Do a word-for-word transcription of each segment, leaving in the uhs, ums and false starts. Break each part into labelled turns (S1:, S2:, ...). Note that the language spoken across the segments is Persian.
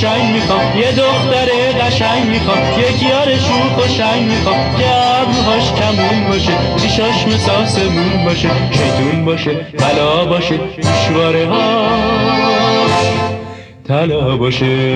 S1: قشنگ میخوام، یه دختر قشنگ میخوام، یک یار شوخ و شنگ میخوام که ابروهاش کمون باشه، چشاش مثل آسمون باشه، شیطون باشه، بلا باشه، گوشواره هاش طلا باشه.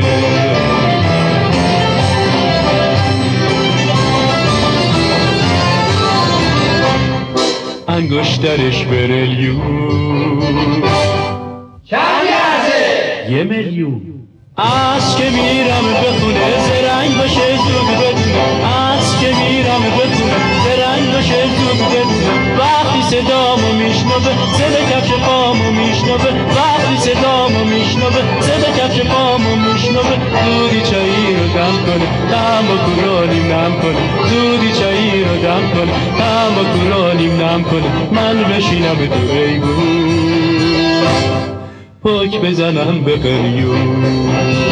S1: انگشترش بریلیون
S2: چند لحظه؟
S1: یه میلیون. از که میرم بخونه زرنگ باشه زود بدونم، از که میرم بخونه زرنگ باشه زود بدونم، وقتی صدامو میشنوه صدا کفش پامو میشنوه، وقتی صدامو میشنوه صدا کفش پامو میشنوه، زودی چایی رو دم کنه تنباکو رو نیم نم کنه، زودی چایی رو دم کنه تنباکو رو نیم نم کنه، من بشینم تو ایوون پاک بزنم به قلیون.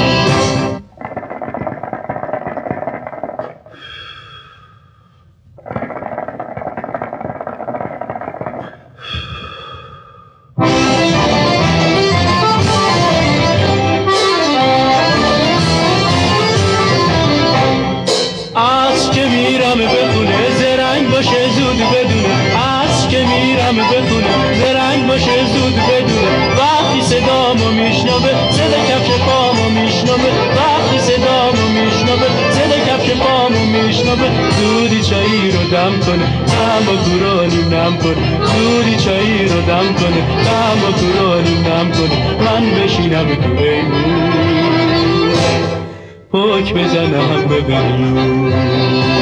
S1: از که میرم بخونه زرنگ باشه زود بدونه، از که میرم بخونه زرنگ باشه زود بدونه، وقتی صدامو میشنوه صدا کفش پامو میشنوه، وقتی صدامو میشنوه صدا کفش پامو میشنوه، زودی چایی رو دم کنه تنباکو رو نیم نم کنه، زودی چایی رو دم کنه تنباکو رو نیم نم کنه، من بشینم تو ایوون پاک بزنم به قلیون.